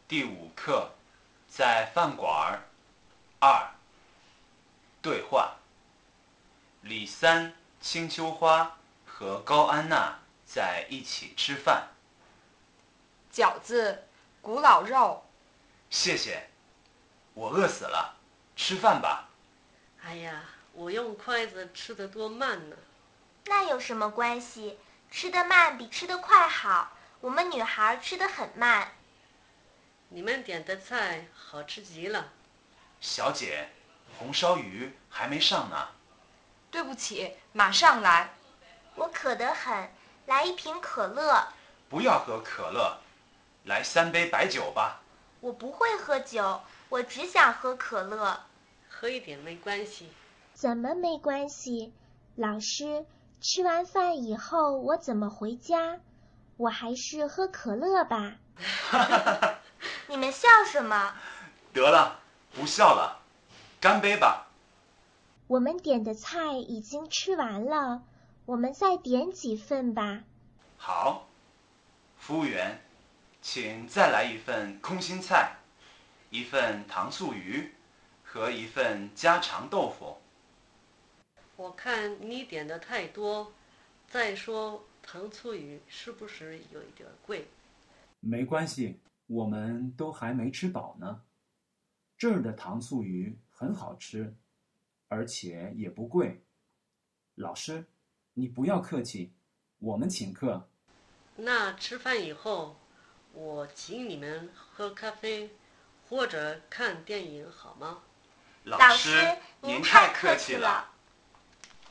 第5课，在饭馆2，对话。李三、青秋花和高安娜在一起吃饭。 饺子、古老肉。 谢谢，我饿死了，吃饭吧。 哎呀，我用筷子吃得多慢呢。 那有什么关系？吃得慢比吃得快好。我们女孩吃得很慢。 你们点的菜好吃极了。 小姐，红烧鱼还没上呢。 对不起，马上来。 我渴得很，来一瓶可乐。 不要喝可乐，来3杯白酒吧。 我不会喝酒，我只想喝可乐。 喝一点没关系。 怎么没关系？老师，吃完饭以后我怎么回家？我还是喝可乐吧。 你们笑什么？ 得了，不笑了，干杯吧。 我们点的菜已经吃完了，我们再点几份吧。 好，服务员，请再来一份空心菜，一份糖醋鱼和一份家常豆腐。 我看你点的太多，再说糖醋鱼是不是有一点贵？ 没关系，我们都还没吃饱呢。这儿的糖醋鱼很好吃，而且也不贵。老师，你不要客气，我们请客。 那吃饭以后，我请你们喝咖啡或者看电影好吗？ 老师，您太客气了。